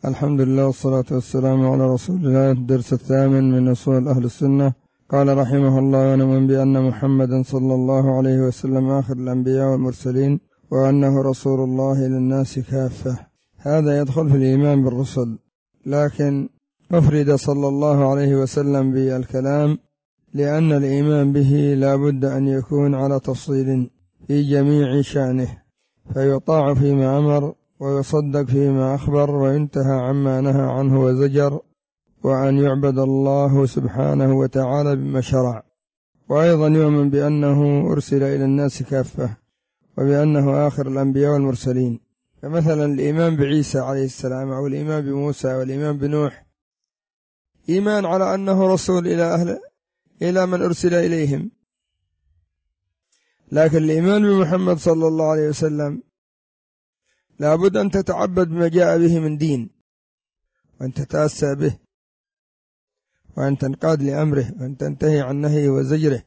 الحمد لله والصلاة والسلام على رسول الله. الدرس الثامن من أصول أهل السنة. قال رحمه الله: ونؤمن بأن محمدا صلى الله عليه وسلم آخر الأنبياء والمرسلين، وأنه رسول الله للناس كافة. هذا يدخل في الإيمان بالرسل، لكن أفرد صلى الله عليه وسلم بالكلام لأن الإيمان به لا بد أن يكون على تفصيل في جميع شأنه، فيطاع فيما أمر ويصدق فيما أخبر وينتهى عما نهى عنه وزجر، وأن يعبد الله سبحانه وتعالى بما شرع. وأيضا يؤمن بأنه أرسل إلى الناس كافة، وبأنه آخر الأنبياء والمرسلين. فمثلا الإيمان بعيسى عليه السلام أو الإيمان بموسى والإيمان بنوح إيمان على أنه رسول إلى من أرسل إليهم، لكن الإيمان بمحمد صلى الله عليه وسلم لا بد أن تتعبد بما جاء به من دين، وأن تتأسى به، وأن تنقاد لأمره، وأن تنتهي عن نهيه وزجره.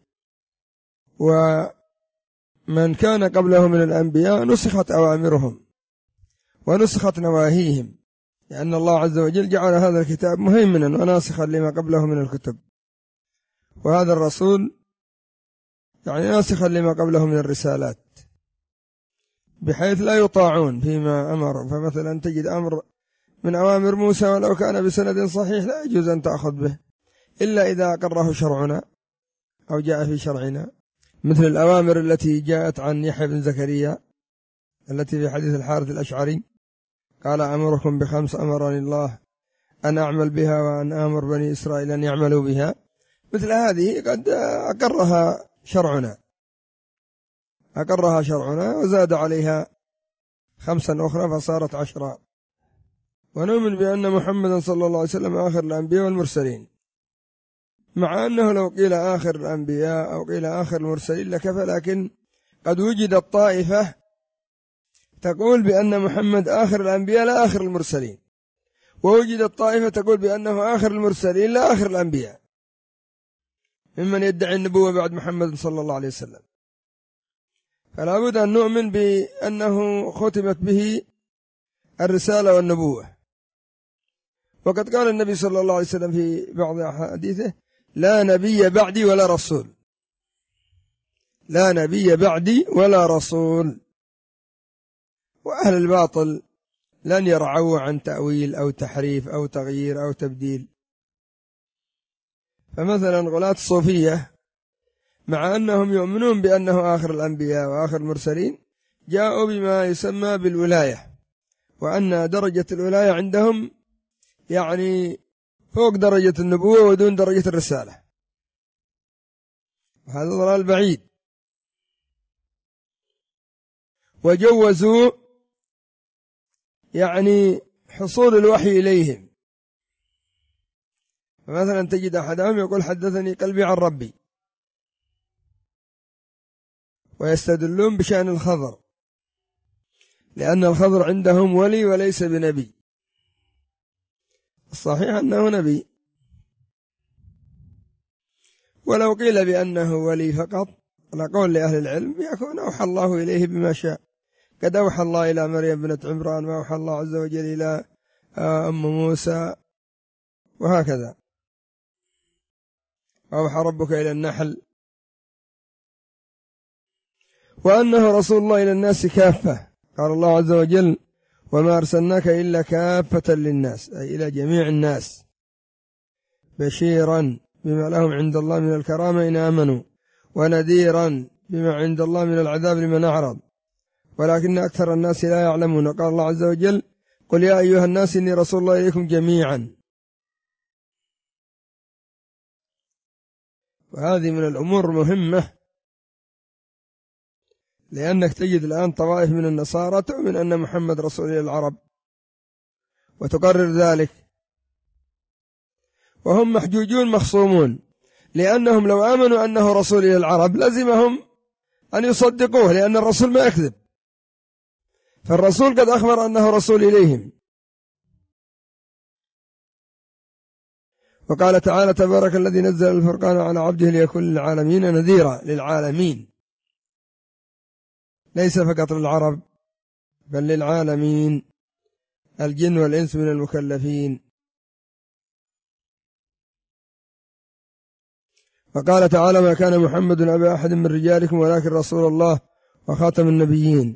ومن كان قبله من الأنبياء نسخت أوامرهم ونسخت نواهيهم، لأن الله عز وجل جعل هذا الكتاب مهيمنا وناسخا لما قبله من الكتب، وهذا الرسول يعني ناسخا لما قبله من الرسالات، بحيث لا يطاعون فيما أمر. فمثلا تجد أمر من أوامر موسى ولو كان بسند صحيح لا يجوز أن تأخذ به إلا إذا أقره شرعنا أو جاء في شرعنا، مثل الأوامر التي جاءت عن يحيى بن زكريا التي في حديث الحارث الأشعري: قال أمركم ب5 أمرني الله أن أعمل بها وأن آمر بني إسرائيل أن يعملوا بها. مثل هذه قد أقرها شرعنا وزاد عليها 5 أخرى فصارت 10. ونؤمن بأن محمدا صلى الله عليه وسلم آخر الأنبياء والمرسلين، مع أنه لو قيل آخر الأنبياء أو قيل آخر المرسلين لكفى، لكن قد وجدت طائفة تقول بأن محمد آخر الأنبياء لا آخر المرسلين، ووجدت طائفة تقول بأنه آخر المرسلين لا آخر الأنبياء، ممن يدعي النبوة بعد محمد صلى الله عليه وسلم. فلا بد أن نؤمن بأنه ختمت به الرسالة والنبوة. وقد قال النبي صلى الله عليه وسلم في بعض أحاديثه: لا نبي بعدي ولا رسول، لا نبي بعدي ولا رسول. وأهل الباطل لن يرعوا عن تأويل أو تحريف أو تغيير أو تبديل. فمثلا غلاة الصوفية مع أنهم يؤمنون بأنه آخر الأنبياء وآخر المرسلين جاءوا بما يسمى بالولاية، وأن درجة الولاية عندهم يعني فوق درجة النبوة ودون درجة الرسالة، وهذا ضلال بعيد. وجوزوا يعني حصول الوحي إليهم، فمثلا تجد أحدهم يقول: حدثني قلبي عن ربي، ويستدلون بشأن الخضر لأن الخضر عندهم ولي وليس بنبي. الصحيح أنه نبي، ولو قيل بأنه ولي فقط لقول لأهل العلم يكون أوحى الله إليه بما شاء. قد أوحى الله إلى مريم بنت عمران، وأوحى الله عز وجل إلى أم موسى، وهكذا. أوحى ربك إلى النحل. وأنه رسول الله إلى الناس كافة، قال الله عز وجل: وما أرسلناك إلا كافة للناس، أي إلى جميع الناس، بشيرا بما لهم عند الله من الكرامة إن آمنوا، ونذيرا بما عند الله من العذاب لمن أعرض، ولكن أكثر الناس لا يعلمون. قال الله عز وجل: قل يا أيها الناس إني رسول الله إليكم جميعا. وهذه من الأمور المهمة، لأنك تجد الآن طوائف من النصارى تؤمن أن محمد رسول إلى العرب وتقرر ذلك، وهم محجوجون مخصومون، لأنهم لو آمنوا أنه رسول إلى العرب لزمهم أن يصدقوه، لأن الرسول ما يكذب، فالرسول قد أخبر أنه رسول إليهم. وقال تعالى: تبارك الذي نزل الفرقان على عبده ليكون للعالمين نذيرا، للعالمين، ليس فقط للعرب بل للعالمين، الجن والإنس من المكلفين. وقال تعالى: ما كان محمد أبا أحد من رجالكم ولكن رسول الله وخاتم النبيين،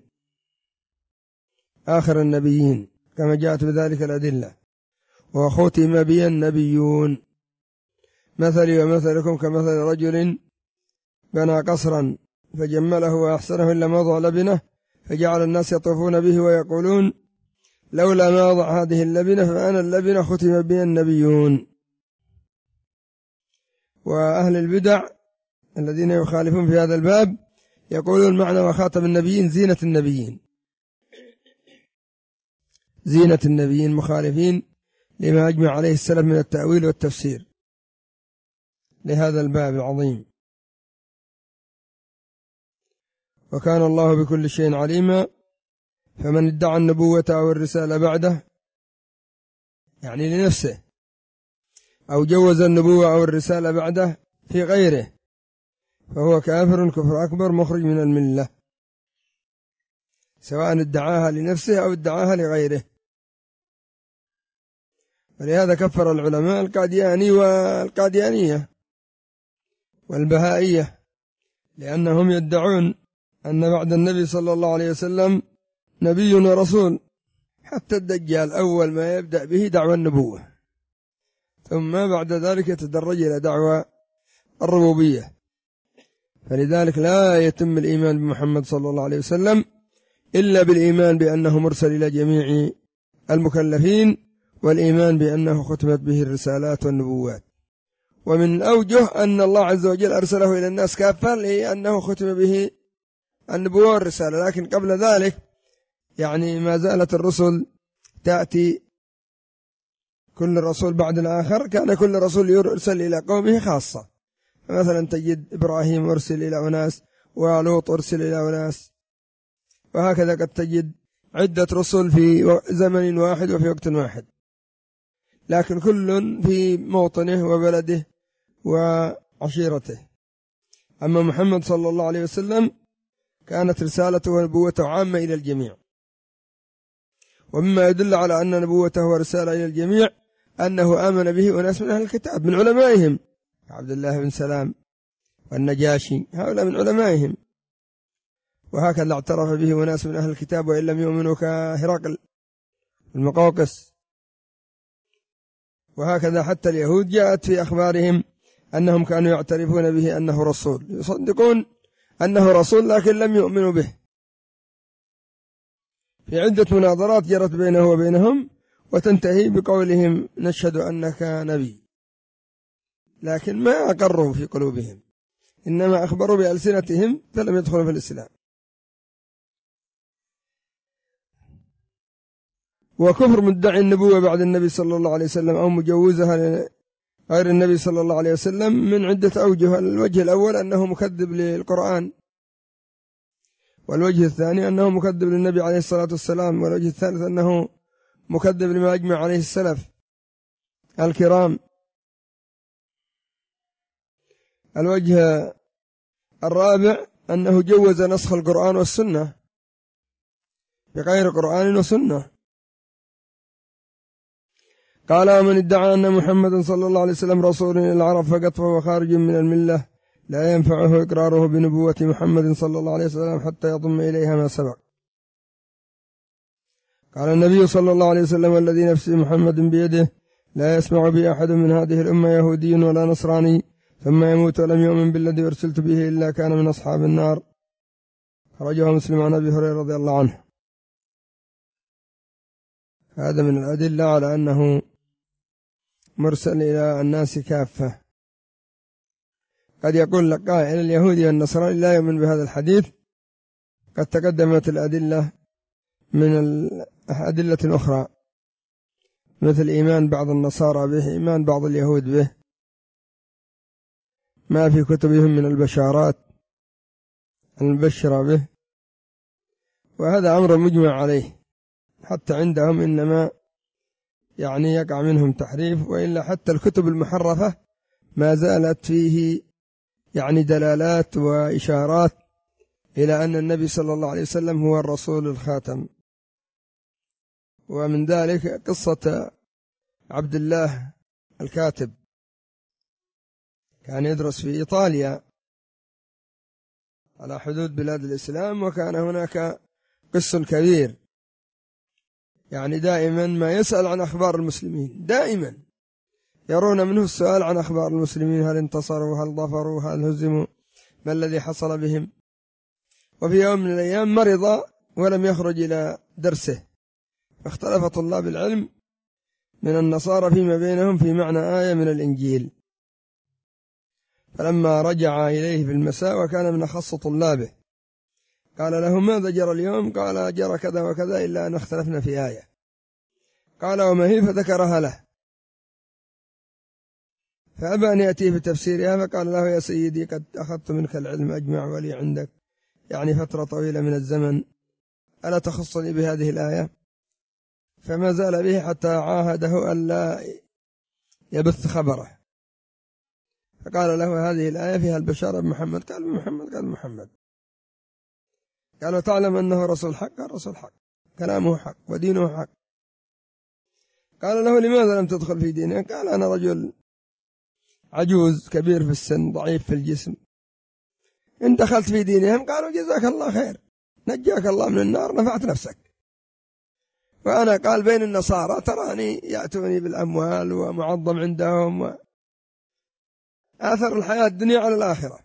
آخر النبيين كما جاءت بذلك الأدلة. وختم بي النبيون. مثلي ومثلكم كمثل رجل بنى قصرا فجمله وأحسنه إلا موضع لبنه، فجعل الناس يطوفون به ويقولون: لولا ما وضع هذه اللبنة فأنا اللبنة ختم بي النبيون. وأهل البدع الذين يخالفون في هذا الباب يقولون معنى وخاتم النبيين زينة النبيين، زينة النبيين، مخالفين لما أجمع عليه السلف من التأويل والتفسير لهذا الباب العظيم. وكان الله بكل شيء عليما، فمن ادعى النبوة أو الرسالة بعده يعني لنفسه، أو جوز النبوة أو الرسالة بعده في غيره، فهو كافر كفر أكبر مخرج من الملة، سواء ادعاها لنفسه أو ادعاها لغيره. ولهذا كفر العلماء القادياني والقاديانية والبهائية، لأنهم يدعون أن بعد النبي صلى الله عليه وسلم نبي ورسول. حتى الدجال أول ما يبدأ به دعوى النبوة، ثم بعد ذلك يتدرج إلى دعوى الربوبية. فلذلك لا يتم الإيمان بمحمد صلى الله عليه وسلم إلا بالإيمان بأنه مرسل إلى جميع المكلفين، والإيمان بأنه ختمت به الرسالات والنبوات. ومن أوجه أن الله عز وجل أرسله إلى الناس كافة لأنه ختم به النبوة والرسالة. لكن قبل ذلك يعني ما زالت الرسل تأتي، كل رسول بعد الآخر كان كل رسول يرسل إلى قومه خاصة. مثلا تجد إبراهيم أرسل إلى أناس، ولوط أرسل إلى أناس، وهكذا قد تجد عدة رسل في زمن واحد وفي وقت واحد، لكن كل في موطنه وبلده وعشيرته. أما محمد صلى الله عليه وسلم كانت رسالته ونبوته عامة إلى الجميع. ومما يدل على أن نبوته ورسالة إلى الجميع أنه آمن به أناس من أهل الكتاب من علمائهم، عبد الله بن سلام والنجاشي، هؤلاء من علمائهم. وهكذا اعترف به أناس من أهل الكتاب وإن لم يؤمنوا كهرقل المقوقس. وهكذا حتى اليهود جاءت في أخبارهم أنهم كانوا يعترفون به أنه رسول، يصدقون أنه رسول لكن لم يؤمنوا به. في عدة مناظرات جرت بينه وبينهم وتنتهي بقولهم: نشهد أنك نبي، لكن ما أقروا في قلوبهم، إنما أخبروا بألسنتهم فلم يدخلوا في الإسلام. وكفر مدعي النبوة بعد النبي صلى الله عليه وسلم أو مجوزها غير النبي صلى الله عليه وسلم من عدة أوجه. الوجه الأول أنه مكذب للقرآن، والوجه الثاني أنه مكذب للنبي عليه الصلاة والسلام، والوجه الثالث أنه مكذب لما أجمع عليه السلف الكرام. الوجه الرابع أنه جوز نسخ القرآن والسنة بغير قرآن وسنة. قال: من ادعى أن محمد صلى الله عليه وسلم رسول إلى العرب فقط فهو خارج من الملة، لا ينفعه إقراره بنبوة محمد صلى الله عليه وسلم حتى يضم إليها ما سبق. قال النبي صلى الله عليه وسلم: والذي نفس محمد بيده لا يسمع بي أحد من هذه الأمة يهودي ولا نصراني ثم يموت ولم يؤمن بالذي أرسلت به إلا كان من أصحاب النار. خرجه مسلم عن أبي هريرة رضي الله عنه. هذا من الأدلة على أنه مرسل إلى الناس كافة. قد يقول لك قائل: اليهودي والنصراني لا يؤمن بهذا الحديث. قد تقدمت الأدلة من الأدلة الأخرى، مثل إيمان بعض النصارى به، إيمان بعض اليهود به، ما في كتبهم من البشارات المبشرة به، وهذا أمر مجمع عليه. حتى عندهم إنما يعني يقع منهم تحريف، وإلا حتى الكتب المحرفة ما زالت فيه يعني دلالات وإشارات إلى أن النبي صلى الله عليه وسلم هو الرسول الخاتم. ومن ذلك قصة عبد الله الكاتب، كان يدرس في إيطاليا على حدود بلاد الإسلام، وكان هناك قس كبير يعني دائما ما يسأل عن أخبار المسلمين، دائما يرون منه السؤال عن أخبار المسلمين، هل انتصروا، هل ظفروا، هل هزموا، ما الذي حصل بهم. وفي يوم من الأيام مرض ولم يخرج إلى درسه، فاختلف طلاب العلم من النصارى فيما بينهم في معنى آية من الإنجيل. فلما رجع إليه في المساء وكان من أخص طلابه قال له: ماذا جرى اليوم؟ قال: جرى كذا وكذا، إلا أن اختلفنا في آية. قال: وما هي؟ فذكرها له، فأبى أن يأتيه بتفسيرها، فقال له: يا سيدي، قد أخذت منك العلم أجمع، ولي عندك يعني فترة طويلة من الزمن، ألا تخصني بهذه الآية؟ فما زال به حتى عاهده ألا يبث خبره، فقال له: هذه الآية فيها البشارة بمحمد. قال: بمحمد؟ قال: محمد. قالوا: تعلم أنه رسول حق؟ قال: رسول حق، كلامه حق ودينه حق. قال له: لماذا لم تدخل في دينه؟ قال: أنا رجل عجوز كبير في السن ضعيف في الجسم، إن دخلت في دينهم قالوا جزاك الله خير، نجاك الله من النار، نفعت نفسك. وأنا قال بين النصارى تراني يأتوني بالأموال ومعظم عندهم، وآثر الحياة الدنيا على الآخرة.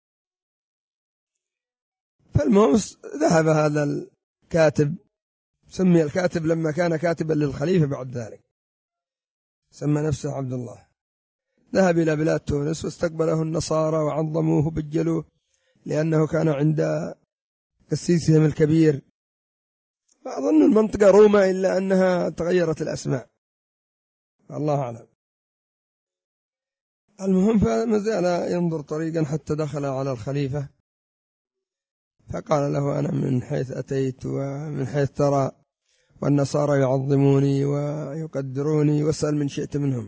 فالمهم ذهب هذا الكاتب، سمي الكاتب لما كان كاتبا للخليفة، بعد ذلك سمى نفسه عبد الله، ذهب إلى بلاد تونس واستقبله النصارى وعظموه وبجلوه، لأنه كان عند قسيسهم الكبير، فأظن المنطقة روما، إلا أنها تغيرت الأسماء، الله أعلم. المهم فما زال ينظر طريقا حتى دخل على الخليفة، فقال له: أنا من حيث أتيت ومن حيث ترى، والنصارى يعظموني ويقدروني، واسأل من شئت منهم.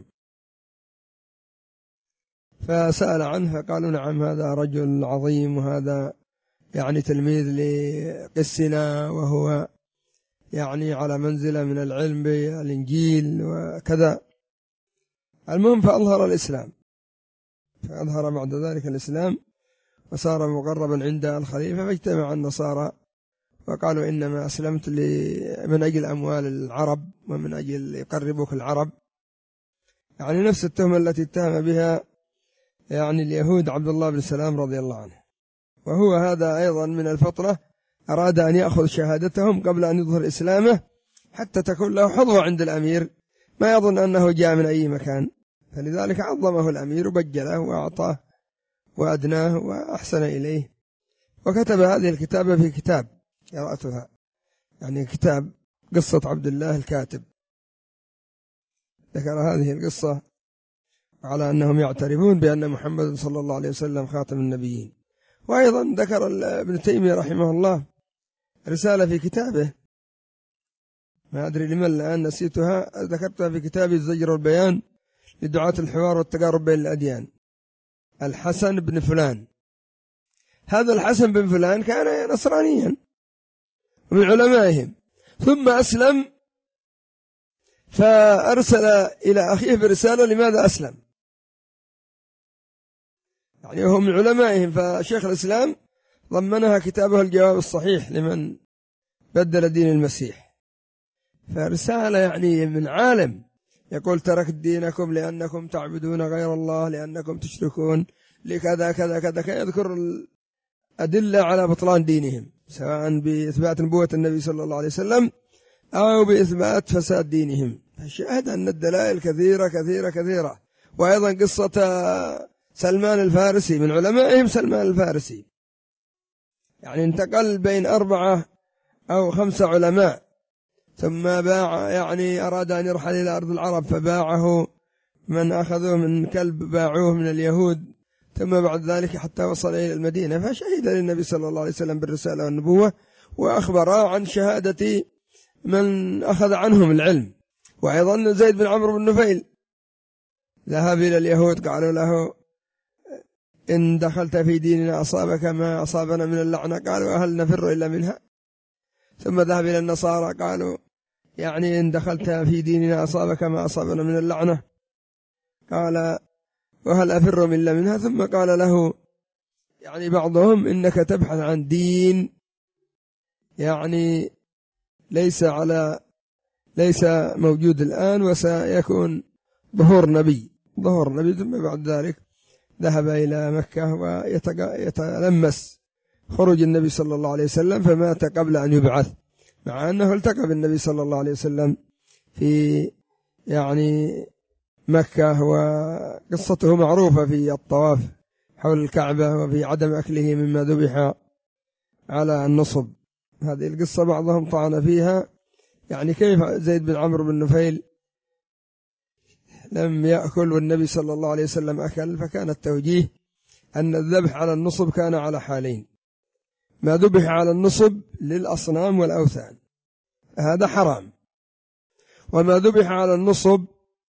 فسأل عنه فقالوا: نعم، هذا رجل عظيم، وهذا يعني تلميذ لقسنا، وهو يعني على منزلة من العلم بالإنجيل وكذا. المهم فأظهر الإسلام، فأظهر بعد ذلك الإسلام وصار مقربا عند الخليفة، فاجتمع النصارى وقالوا: إنما أسلمت من أجل أموال العرب، ومن أجل يقربك العرب، يعني نفس التهمة التي اتهم بها يعني اليهود عبد الله بن سلام رضي الله عنه. وهو هذا أيضا من الفطرة، أراد أن يأخذ شهادتهم قبل أن يظهر إسلامه، حتى تكون له حظوة عند الأمير، ما يظن أنه جاء من أي مكان. فلذلك عظمه الأمير وبجله وأعطاه وأدناه وأحسن إليه، وكتب هذه الكتابة في كتاب قرأتها، يعني كتاب قصة عبد الله الكاتب، ذكر هذه القصة على أنهم يعترفون بأن محمد صلى الله عليه وسلم خاتم النبيين. وأيضا ذكر ابن تيمية رحمه الله رسالة في كتابه، ما أدري لمن الآن نسيتها، ذكرتها في كتاب الزجر والبيان لدعاة الحوار والتقارب بين الأديان. الحسن بن فلان، هذا الحسن بن فلان كان نصرانيا ومن علمائهم، ثم أسلم، فأرسل إلى أخيه برسالة لماذا أسلم، يعني هو من علمائهم. فشيخ الإسلام ضمنها كتابه الجواب الصحيح لمن بدل دين المسيح، فرسالة يعني من عالم يقول: تركت دينكم لأنكم تعبدون غير الله، لأنكم تشركون لكذا كذا كذا، يذكر الأدلة على بطلان دينهم، سواء بإثبات نبوة النبي صلى الله عليه وسلم أو بإثبات فساد دينهم. فشاهد أن الدلائل كثيرة كثيرة كثيرة. وأيضا قصة سلمان الفارسي، من علمائهم سلمان الفارسي، يعني انتقل بين 4 أو 5 علماء، ثم باع، يعني أراد أن يرحل إلى أرض العرب، فباعه من أخذوه من كلب، باعوه من اليهود، ثم بعد ذلك حتى وصل إلى المدينة، فشهد للنبي صلى الله عليه وسلم بالرسالة والنبوة، وأخبر عن شهادة من أخذ عنهم العلم. وأيضا زيد بن عمرو بن نفيل ذهب إلى اليهود، قالوا له: إن دخلت في ديننا أصابك ما أصابنا من اللعنة، قالوا: هل نفر إلا منها؟ ثم ذهب إلى النصارى، قالوا: يعني إن دخلت في ديننا أصابك ما أصابنا من اللعنة. قال وهل أفر إلا منها. ثم قال له يعني بعضهم إنك تبحث عن دين يعني ليس موجود الآن، وسيكون ظهور نبي ثم بعد ذلك ذهب إلى مكة ويتلمس خروج النبي صلى الله عليه وسلم، فمات قبل أن يبعث، مع أنه التقى بالنبي صلى الله عليه وسلم في يعني مكة، وقصته معروفة في الطواف حول الكعبة وفي عدم أكله مما ذبح على النصب. هذه القصة بعضهم طعن فيها، يعني كيف زيد بن عمرو بن نفيل لم يأكل والنبي صلى الله عليه وسلم أكل. فكان التوجيه أن الذبح على النصب كان على حالين: ما ذبح على النصب للأصنام والأوثان هذا حرام، وما ذبح على النصب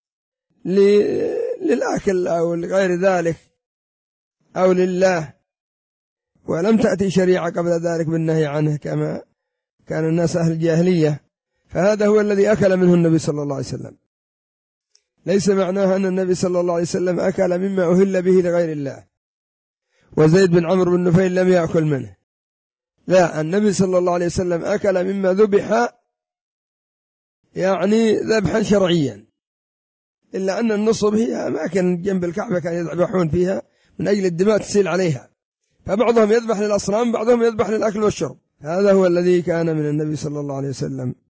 للأكل أو لغير ذلك أو لله، ولم تأتي شريعة قبل ذلك بالنهي عنه كما كان الناس أهل الجاهلية. فهذا هو الذي أكل منه النبي صلى الله عليه وسلم. ليس معناه أن النبي صلى الله عليه وسلم أكل مما أهل به لغير الله وزيد بن عمرو بن نفيل لم يأكل منه، لا، النبي صلى الله عليه وسلم أكل مما ذبح يعني ذبحا شرعيا، إلا أن النصب هي أماكن جنب الكعبة كانوا يذبحون فيها من أجل الدماء تسيل عليها، فبعضهم يذبح للأصنام بعضهم يذبح للأكل والشرب. هذا هو الذي كان من النبي صلى الله عليه وسلم.